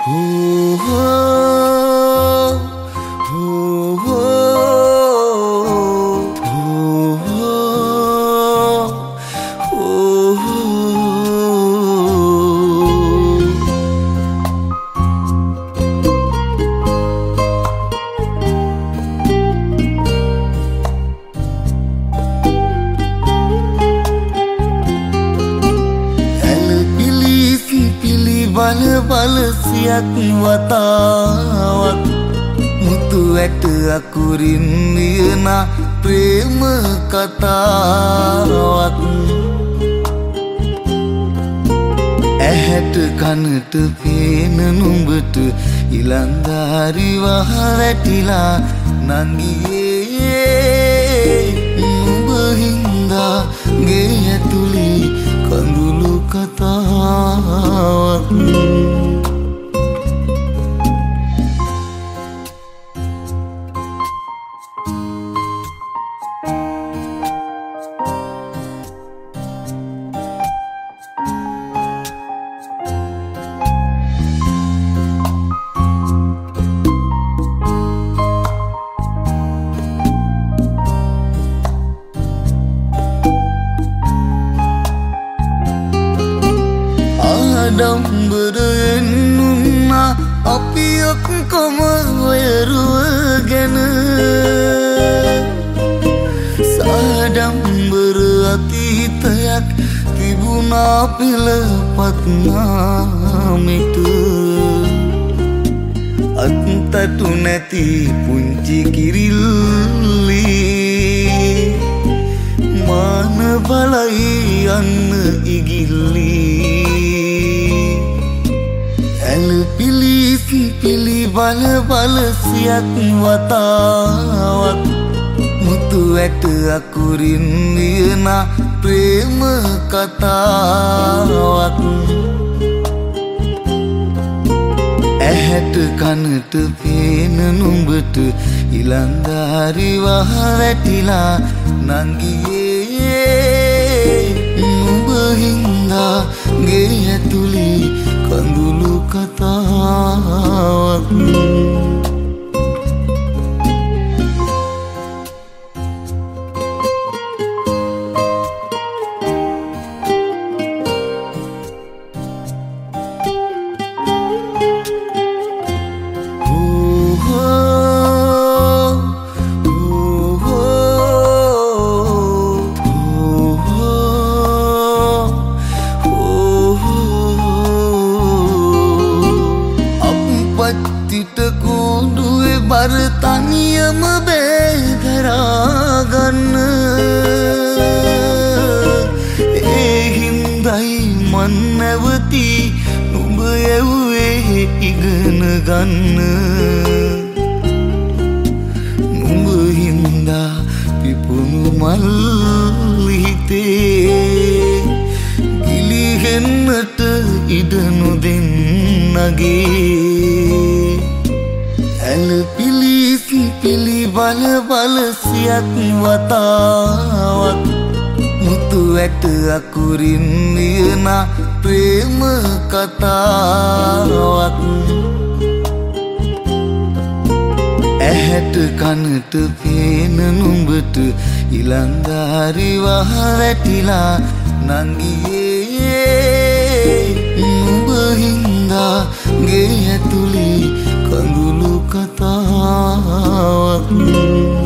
බල සියක් වතාවක් මුතු ඇට අකුරින් ලියන ප්‍රේම කතාවක් ඇහැට කනට පේන නුඹට ඉලන්දාරි වහ වැටිලා නංගියේ නුඹ හින්දා ගේ ඇතුලේ කඳුළු කතාවක් ආඩම්බරයෙන් උන්නා අපි ඔක්කොම වයරුවගෙන සාඩම්බර අතීතයක් තිබුණා පෙළපත් නාමෙට අත්තටු නැති පුංචි කිරිල්ලි මාන බලයි යන්න ඉගිල්ලි පිලි බල බල සියක් වතාවක් මුතු ඇට අකුරින් ලියන ප්‍රේම කතාවක් ඇහැට කනට පේන නුඹට ඉලන්දාරි වහ වැටිලා නංගියේ නුඹ හින්දා ගේ ඇතුලේ කඳුළු කතාවක් කුඩුවේ බර තනියම බේදරාගන්න ඒ හින්දයි මන් නැවති නුඹ යව්වේ ඉගෙන ගන්න නුඹ හින්දා පිපුණු මල් හිතේ ගිලිහෙන්නට ඉඩ නොදෙන්නගේ පිලි බල බල සියක් වතාවක් මුතු ඇට අකුරින් ලියන ප්‍රේම කතාවක් ඇහැට කනට පේන නුඹට ඉලන්දාරි වහ වැටිලා නංගියේ නුඹ හින්දා ගේ ඇතුලේ කඳුළු කතාවක්